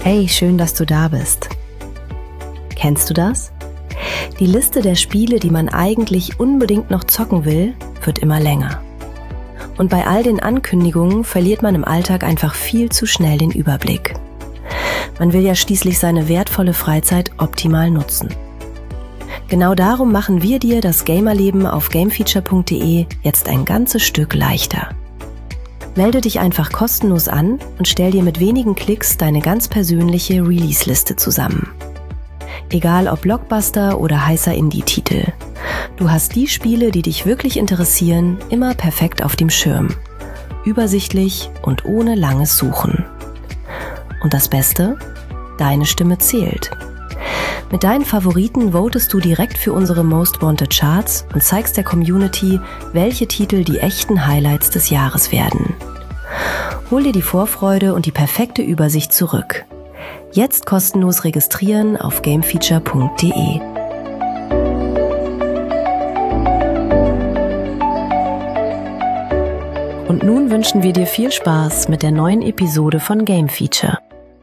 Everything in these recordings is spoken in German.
Hey, schön, dass du da bist. Kennst du das? Die Liste der Spiele, die man eigentlich unbedingt noch zocken will, wird immer länger. Und bei all den Ankündigungen verliert man im Alltag einfach viel zu schnell den Überblick. Man will ja schließlich seine wertvolle Freizeit optimal nutzen. Genau darum machen wir dir das Gamerleben auf gamefeature.de jetzt ein ganzes Stück leichter. Melde dich einfach kostenlos an und stell dir mit wenigen Klicks deine ganz persönliche Release-Liste zusammen. Egal ob Blockbuster oder heißer Indie-Titel. Du hast die Spiele, die dich wirklich interessieren, immer perfekt auf dem Schirm. Übersichtlich und ohne langes Suchen. Und das Beste? Deine Stimme zählt. Mit deinen Favoriten votest du direkt für unsere Most Wanted Charts und zeigst der Community, welche Titel die echten Highlights des Jahres werden. Hol dir die Vorfreude und die perfekte Übersicht zurück. Jetzt kostenlos registrieren auf gamefeature.de. Und nun wünschen wir dir viel Spaß mit der neuen Episode von Game Feature.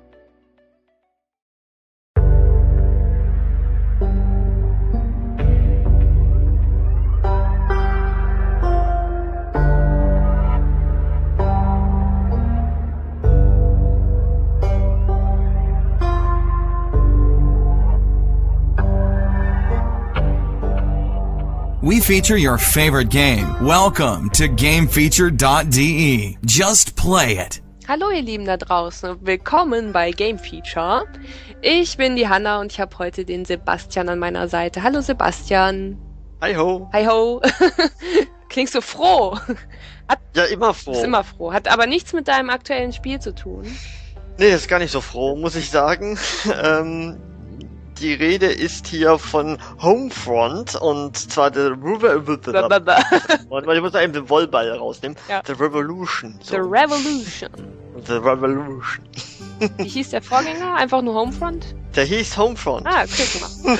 We feature your favorite game. Welcome to GameFeature.de. Just play it. Hallo ihr Lieben da draußen und willkommen bei Game Feature. Ich bin die Hanna und ich habe heute den Sebastian an meiner Seite. Hallo Sebastian. Hi ho. Hi ho. Klingst du froh? Ja, immer froh. Bist immer froh. Hat aber nichts mit deinem aktuellen Spiel zu tun. Nee, das ist gar nicht so froh, muss ich sagen. Die Rede ist hier von Homefront und zwar der ich muss da eben den Wollball rausnehmen. Ja. The Revolution. So. The Revolution. The Revolution. Wie hieß der Vorgänger? Einfach nur Homefront? Der hieß Homefront. Ah, okay, guck mal.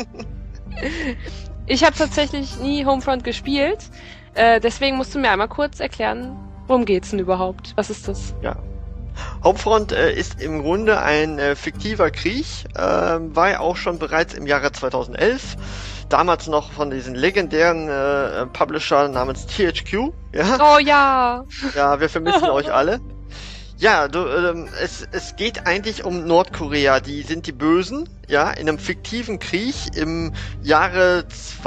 Ich habe tatsächlich nie Homefront gespielt. Deswegen musst du mir einmal kurz erklären, worum geht's denn überhaupt? Was ist das? Ja. Homefront ist im Grunde ein fiktiver Krieg, war ja auch schon bereits im Jahre 2011, damals noch von diesen legendären Publisher namens THQ. Ja? Oh ja! Ja, wir vermissen euch alle. Ja, es geht eigentlich um Nordkorea, die sind die Bösen, ja, in einem fiktiven Krieg im Jahre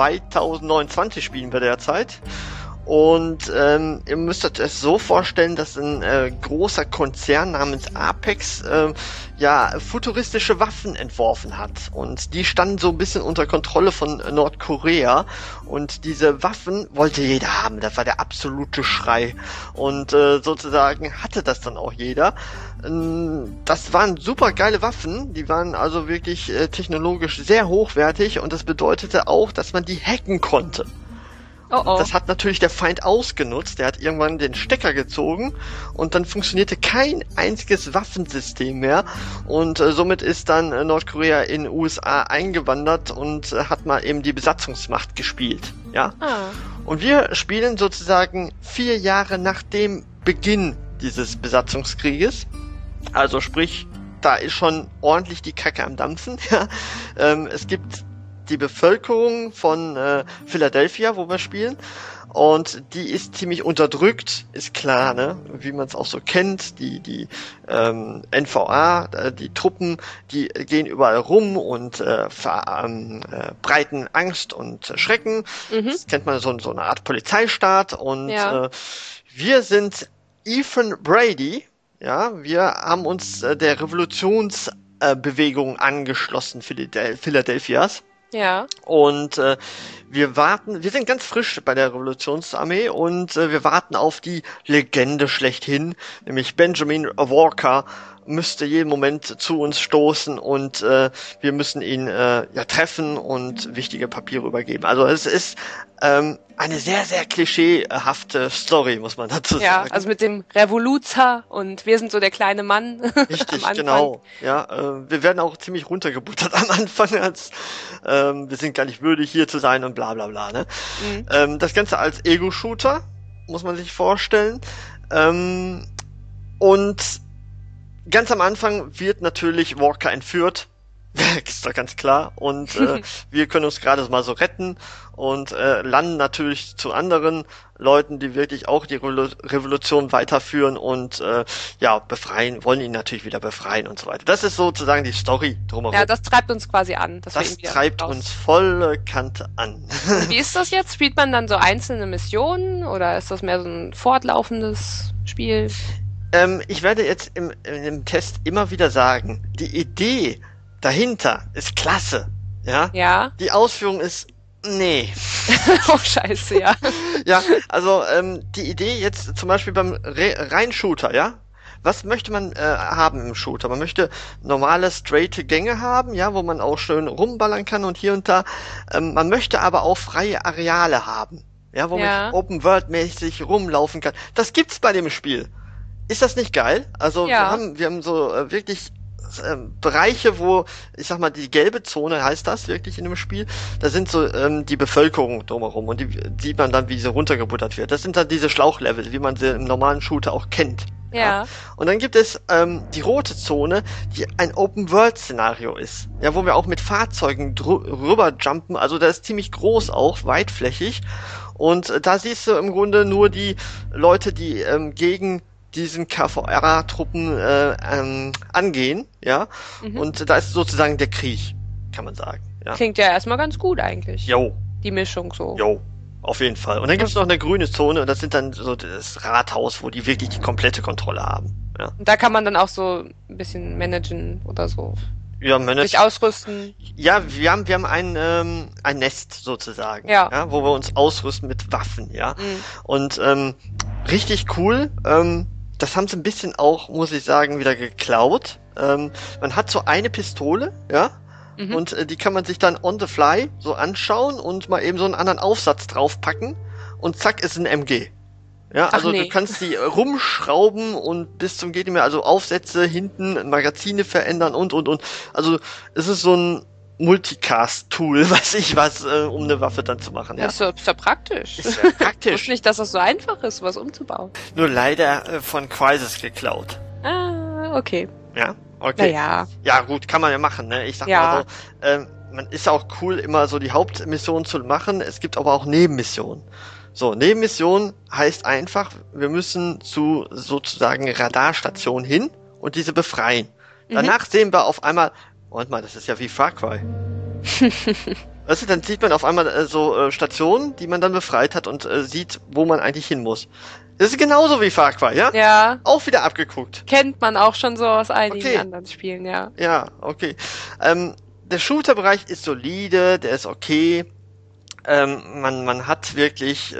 2029 spielen wir derzeit. Und ihr müsst euch das so vorstellen, dass ein großer Konzern namens Apex futuristische Waffen entworfen hat. Und die standen so ein bisschen unter Kontrolle von Nordkorea. Und diese Waffen wollte jeder haben. Das war der absolute Schrei. Und sozusagen hatte das dann auch jeder. Das waren super geile Waffen. Die waren also wirklich technologisch sehr hochwertig. Und das bedeutete auch, dass man die hacken konnte. Oh oh. Das hat natürlich der Feind ausgenutzt. Der hat irgendwann den Stecker gezogen und dann funktionierte kein einziges Waffensystem mehr. Und somit ist dann Nordkorea in USA eingewandert und hat mal eben die Besatzungsmacht gespielt. Ja. Ah. Und wir spielen sozusagen 4 Jahre nach dem Beginn dieses Besatzungskrieges. Also sprich, da ist schon ordentlich die Kacke am Dampfen. Ja. Es gibt die Bevölkerung von Philadelphia, wo wir spielen, und die ist ziemlich unterdrückt, ist klar, ne, wie man es auch so kennt, die NVA, die Truppen, die gehen überall rum und breiten Angst und Schrecken. Das kennt man so eine Art Polizeistaat und wir sind Ethan Brady, ja, wir haben uns der Revolutionsbewegung angeschlossen, Philadelphias. Ja. Und wir sind ganz frisch bei der Revolutionsarmee und wir warten auf die Legende schlechthin, nämlich Benjamin Walker müsste jeden Moment zu uns stoßen und wir müssen ihn treffen und wichtige Papiere übergeben. Also es ist eine sehr, sehr klischeehafte Story, muss man dazu sagen. Ja, also mit dem Revoluzer und wir sind so der kleine Mann. Richtig, genau. Ja, wir werden auch ziemlich runtergebuttert am Anfang, als wir sind gar nicht würdig hier zu sein und bla bla bla. Ne? Das Ganze als Ego-Shooter, muss man sich vorstellen. Und Ganz am Anfang wird natürlich Walker entführt. Ist doch ganz klar. Und wir können uns gerade mal so retten und landen natürlich zu anderen Leuten, die wirklich auch die Revolution weiterführen und befreien, wollen ihn natürlich wieder befreien und so weiter. Das ist sozusagen die Story drumherum. Ja, das treibt uns quasi an. Das treibt uns volle Kante an. Und wie ist das jetzt? Spielt man dann so einzelne Missionen oder ist das mehr so ein fortlaufendes Spiel? Ich werde jetzt im Test immer wieder sagen, die Idee dahinter ist klasse, ja? Ja. Die Ausführung ist, nee. Oh, scheiße, ja. Ja, also die Idee jetzt zum Beispiel beim rein Shooter, ja? Was möchte man haben im Shooter? Man möchte normale, straight Gänge haben, ja, wo man auch schön rumballern kann und hier und da. Man möchte aber auch freie Areale haben, ja, wo man Open-World-mäßig rumlaufen kann. Das gibt's bei dem Spiel. Ist das nicht geil? Also wir haben so wirklich Bereiche, wo, ich sag mal, die gelbe Zone heißt das wirklich in dem Spiel, da sind so die Bevölkerung drumherum und die sieht man dann, wie sie runtergebuttert wird. Das sind dann diese Schlauchlevel, wie man sie im normalen Shooter auch kennt. Ja. Und dann gibt es die rote Zone, die ein Open-World-Szenario ist. Ja, wo wir auch mit Fahrzeugen rüberjumpen, also das ist ziemlich groß auch, weitflächig. Und da siehst du im Grunde nur die Leute, die gegen diesen KVR-Truppen angehen, ja. Und da ist sozusagen der Krieg, kann man sagen. Ja. Klingt ja erstmal ganz gut eigentlich. Jo. Die Mischung so. Jo, auf jeden Fall. Und dann gibt es noch eine grüne Zone und das sind dann so das Rathaus, wo die wirklich die komplette Kontrolle haben. Ja. Und da kann man dann auch so ein bisschen managen oder so. Ja, sich ausrüsten. Ja, wir haben ein Nest sozusagen, ja, wo wir uns ausrüsten mit Waffen, ja. Und richtig cool. Das haben sie ein bisschen auch, muss ich sagen, wieder geklaut. Man hat so eine Pistole, ja, und die kann man sich dann on the fly so anschauen und mal eben so einen anderen Aufsatz draufpacken und zack ist ein MG. Ja, also du kannst die rumschrauben und bis zum geht nicht mehr, also Aufsätze hinten, Magazine verändern und. Also es ist so ein Multicast-Tool, weiß ich was, um eine Waffe dann zu machen. Ja. Das ist ja praktisch. Ist ja praktisch. Ich wusste nicht, dass das so einfach ist, was umzubauen. Nur leider von Crysis geklaut. Ah, okay. Ja, okay. Naja. Ja gut, kann man ja machen, ne? Ich sag mal so, man ist auch cool, immer so die Hauptmission zu machen. Es gibt aber auch Nebenmissionen. So, Nebenmission heißt einfach, wir müssen zu sozusagen Radarstationen hin und diese befreien. Danach sehen wir auf einmal, Moment mal, das ist ja wie Far Cry. Weißt du, dann sieht man auf einmal so Stationen, die man dann befreit hat und sieht, wo man eigentlich hin muss. Das ist genauso wie Far Cry, ja? Ja. Auch wieder abgeguckt. Kennt man auch schon so aus einigen anderen Spielen, ja. Ja, okay. Der Shooter-Bereich ist solide, der ist okay. Man hat wirklich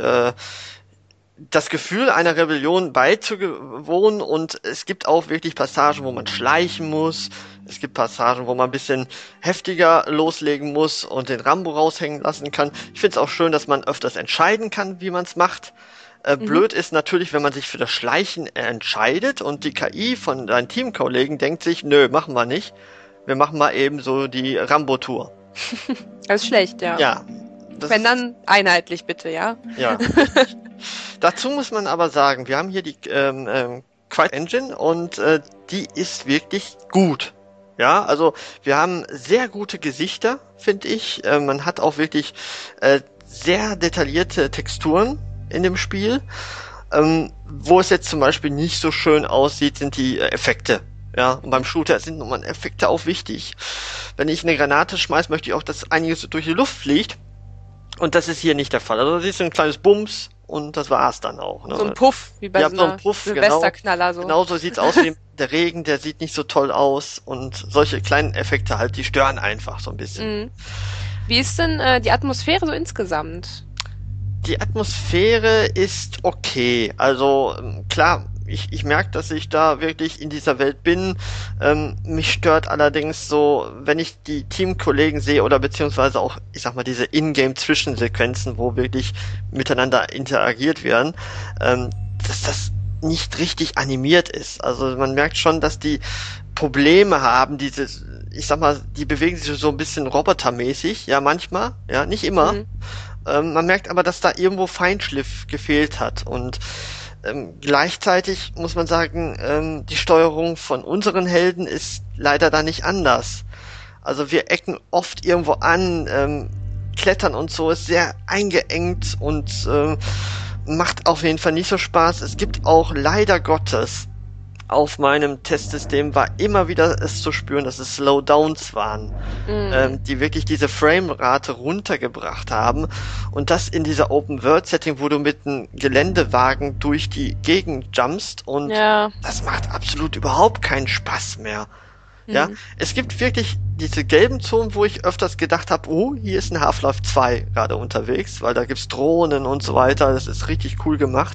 das Gefühl, einer Rebellion beizuwohnen und es gibt auch wirklich Passagen, wo man schleichen muss. Es gibt Passagen, wo man ein bisschen heftiger loslegen muss und den Rambo raushängen lassen kann. Ich finde es auch schön, dass man öfters entscheiden kann, wie man es macht. Blöd ist natürlich, wenn man sich für das Schleichen entscheidet und die KI von deinen Teamkollegen denkt sich, nö, machen wir nicht. Wir machen mal eben so die Rambo-Tour. Das ist schlecht, ja. Ja. Wenn dann einheitlich bitte, ja? Ja. Dazu muss man aber sagen, wir haben hier die Quiet Engine und die ist wirklich gut. Ja, also wir haben sehr gute Gesichter, finde ich. Man hat auch wirklich sehr detaillierte Texturen in dem Spiel. Wo es jetzt zum Beispiel nicht so schön aussieht, sind die Effekte. Ja, und beim Shooter sind nochmal Effekte auch wichtig. Wenn ich eine Granate schmeiße, möchte ich auch, dass einiges durch die Luft fliegt. Und das ist hier nicht der Fall. Also da siehst du ein kleines Bums und das war's dann auch. Ne? So ein Puff, wie bei so einem Silvesterknaller. So. Genau so sieht's aus wie der Regen, der sieht nicht so toll aus. Und solche kleinen Effekte halt, die stören einfach so ein bisschen. Wie ist denn die Atmosphäre so insgesamt? Die Atmosphäre ist okay. Also klar, ich merke, dass ich da wirklich in dieser Welt bin. Mich stört allerdings so, wenn ich die Teamkollegen sehe oder beziehungsweise auch, ich sag mal, diese Ingame-Zwischensequenzen, wo wirklich miteinander interagiert werden, dass das nicht richtig animiert ist. Also man merkt schon, dass die Probleme haben, ich sag mal, die bewegen sich so ein bisschen robotermäßig, ja manchmal, ja, nicht immer. Man merkt aber, dass da irgendwo Feinschliff gefehlt hat und Gleichzeitig muss man sagen, die Steuerung von unseren Helden ist leider da nicht anders. Also wir ecken oft irgendwo an, Klettern und so ist sehr eingeengt und macht auf jeden Fall nicht so Spaß. Es gibt auch leider Gottes auf meinem Testsystem war immer wieder es zu spüren, dass es Slowdowns waren, die wirklich diese Framerate runtergebracht haben. Und das in dieser Open-World-Setting, wo du mit einem Geländewagen durch die Gegend jumpst und das macht absolut überhaupt keinen Spaß mehr. Ja, es gibt wirklich diese gelben Zonen, wo ich öfters gedacht habe, oh, hier ist ein Half-Life 2 gerade unterwegs, weil da gibt's Drohnen und so weiter, das ist richtig cool gemacht.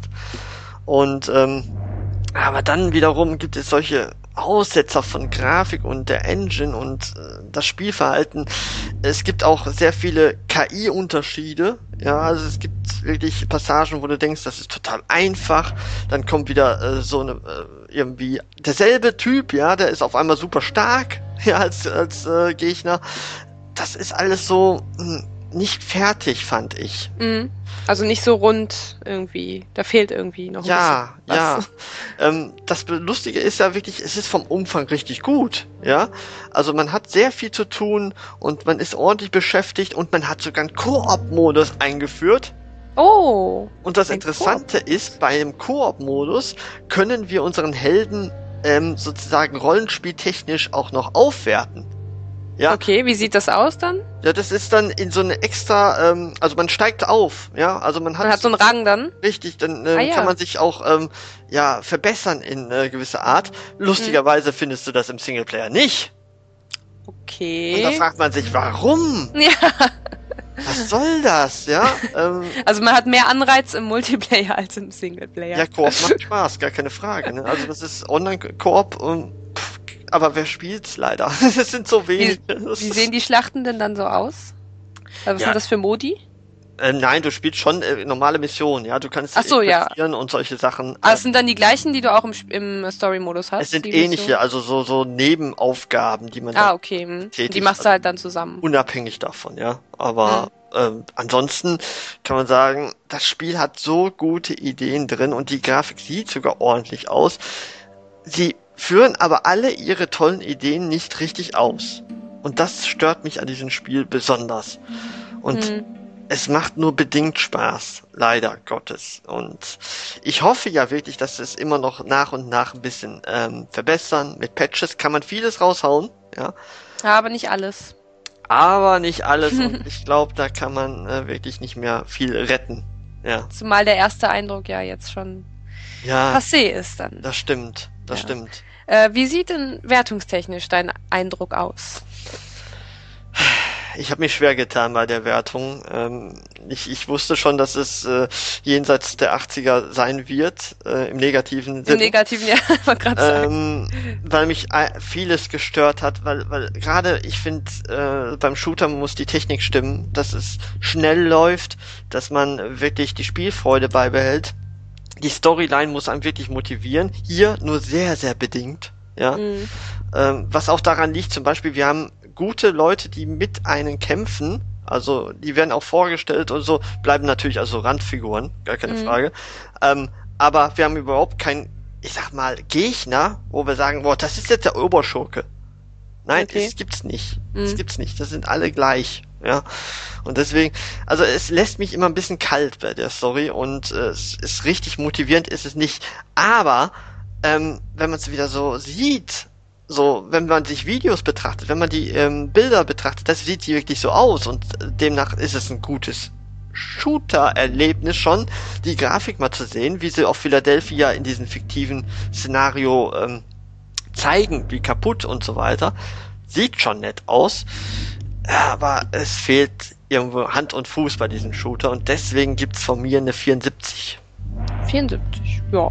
Und aber dann wiederum gibt es solche Aussetzer von Grafik und der Engine und das Spielverhalten. Es gibt auch sehr viele KI-Unterschiede. Ja, also es gibt wirklich Passagen, wo du denkst, das ist total einfach. Dann kommt wieder so eine irgendwie derselbe Typ, ja, der ist auf einmal super stark, ja, als Gegner. Das ist alles so nicht fertig, fand ich. Also nicht so rund irgendwie. Da fehlt irgendwie noch ein bisschen was. Das Lustige ist ja wirklich, es ist vom Umfang richtig gut, ja. Also man hat sehr viel zu tun und man ist ordentlich beschäftigt und man hat sogar einen Koop-Modus eingeführt. Oh! Und das Interessante ist, bei dem Koop-Modus können wir unseren Helden sozusagen rollenspieltechnisch auch noch aufwerten. Ja. Okay, wie sieht das aus dann? Ja, das ist dann in so eine extra, also man steigt auf, ja, also man hat so einen Rang dann? Richtig, dann kann man sich auch verbessern in gewisser Art. Lustigerweise findest du das im Singleplayer nicht. Okay. Und da fragt man sich, warum? Ja. Was soll das, ja? Also man hat mehr Anreiz im Multiplayer als im Singleplayer. Ja, Koop macht Spaß, gar keine Frage. Ne? Also das ist Online-Koop aber wer spielt's leider? Es sind so wenige. Wie sehen die Schlachten denn dann so aus? Was sind das für Modi? Nein, du spielst schon normale Missionen, ja. Du kannst und solche Sachen. Aber es sind dann die gleichen, die du auch im Story-Modus hast? Es sind ähnliche, also so Nebenaufgaben, die man tätigt. Die machst du halt dann zusammen. Unabhängig davon, ja. Aber ansonsten kann man sagen, das Spiel hat so gute Ideen drin und die Grafik sieht sogar ordentlich aus. Sie führen aber alle ihre tollen Ideen nicht richtig aus. Und das stört mich an diesem Spiel besonders. Und es macht nur bedingt Spaß, leider Gottes. Und ich hoffe ja wirklich, dass es immer noch nach und nach ein bisschen verbessern. Mit Patches kann man vieles raushauen, ja. Aber nicht alles. Und ich glaube, da kann man wirklich nicht mehr viel retten. Ja. Zumal der erste Eindruck ja jetzt schon passé ist dann. Das stimmt. Wie sieht denn wertungstechnisch dein Eindruck aus? Ich habe mich schwer getan bei der Wertung. Ich wusste schon, dass es jenseits der 80er sein wird, im negativen Sinne. Im negativen, ja, wollte gerade sagen. Weil mich vieles gestört hat, weil gerade ich finde, beim Shooter muss die Technik stimmen, dass es schnell läuft, dass man wirklich die Spielfreude beibehält. Die Storyline muss einen wirklich motivieren. Hier nur sehr, sehr bedingt. Ja. Was auch daran liegt, zum Beispiel, wir haben gute Leute, die mit einem kämpfen. Also, die werden auch vorgestellt und so, bleiben natürlich also Randfiguren, gar keine Frage. Aber wir haben überhaupt keinen, ich sag mal, Gegner, wo wir sagen, boah, das ist jetzt der Oberschurke. Nein, es gibt's nicht. Es gibt's nicht. Das sind alle gleich. Ja. Und deswegen, also es lässt mich immer ein bisschen kalt bei der Story und es ist richtig motivierend, ist es nicht. Aber wenn man es wieder so sieht, so wenn man sich Videos betrachtet, wenn man die Bilder betrachtet, das sieht wirklich so aus und demnach ist es ein gutes Shooter-Erlebnis schon, die Grafik mal zu sehen, wie sie auf Philadelphia in diesem fiktiven Szenario zeigen, wie kaputt und so weiter. Sieht schon nett aus. Aber es fehlt irgendwo Hand und Fuß bei diesem Shooter und deswegen gibt's von mir eine 74. 74, ja.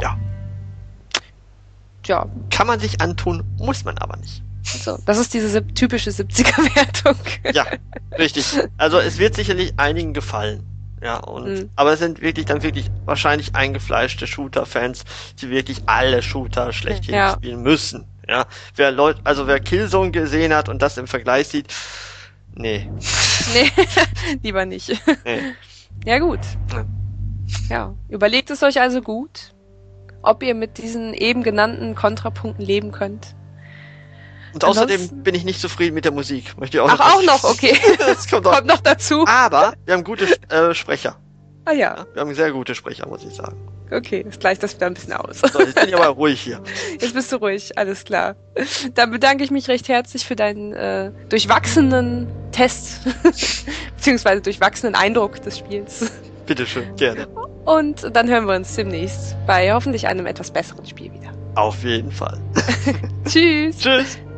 Ja. Kann man sich antun, muss man aber nicht. So, das ist diese typische 70er-Wertung. Ja, richtig. Also es wird sicherlich einigen gefallen. Ja, und aber es sind wirklich wahrscheinlich eingefleischte Shooter-Fans, die wirklich alle Shooter schlechthin spielen müssen. Ja. Wer Killzone gesehen hat und das im Vergleich sieht, nee, lieber nicht. Nee. Ja, gut. Ja, überlegt es euch also gut. ob ihr mit diesen eben genannten Kontrapunkten leben könnt. Und außerdem bin ich nicht zufrieden mit der Musik. Möchte ich auch auch noch, okay. Das kommt noch dazu. Aber wir haben gute Sprecher. Ah ja. Wir haben sehr gute Sprecher, muss ich sagen. Okay, das gleicht das wieder ein bisschen aus. So, jetzt bin ich aber ruhig hier. Jetzt bist du ruhig, alles klar. Dann bedanke ich mich recht herzlich für deinen durchwachsenen Test, beziehungsweise durchwachsenen Eindruck des Spiels. Bitteschön, gerne. Und dann hören wir uns demnächst bei hoffentlich einem etwas besseren Spiel wieder. Auf jeden Fall. Tschüss. Tschüss.